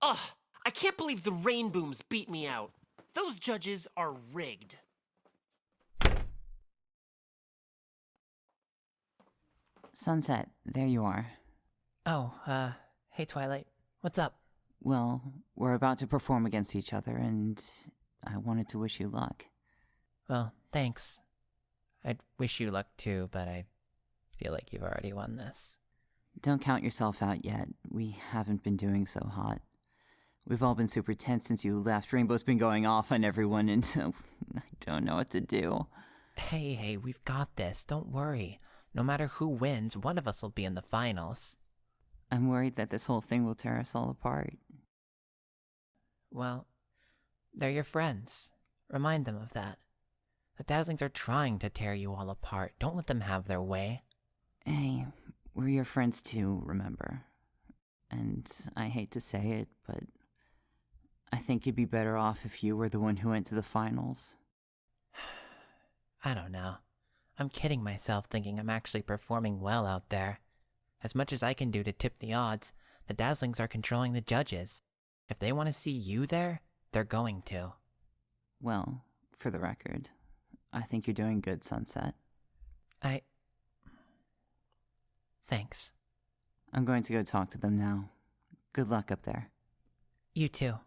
Ugh, I can't believe the Rainbooms beat me out. Those judges are rigged. Sunset, there you are. Oh, hey Twilight. What's up? Well, we're about to perform against each other, and I wanted to wish you luck. Well, thanks. I'd wish you luck too, but I feel like you've already won this. Don't count yourself out yet. We haven't been doing so hot. We've all been super tense since you left. Rainbow's been going off on everyone, and I don't know what to do. Hey, we've got this. Don't worry. No matter who wins, one of us will be in the finals. I'm worried that this whole thing will tear us all apart. Well, they're your friends. Remind them of that. The Dazzlings are trying to tear you all apart. Don't let them have their way. Hey, we're your friends too, remember? And I hate to say it, but I think you'd be better off if you were the one who went to the finals. I don't know. I'm kidding myself thinking I'm actually performing well out there. As much as I can do to tip the odds, the Dazzlings are controlling the judges. If they want to see you there, they're going to. Well, for the record, I think you're doing good, Sunset. Thanks. I'm going to go talk to them now. Good luck up there. You too.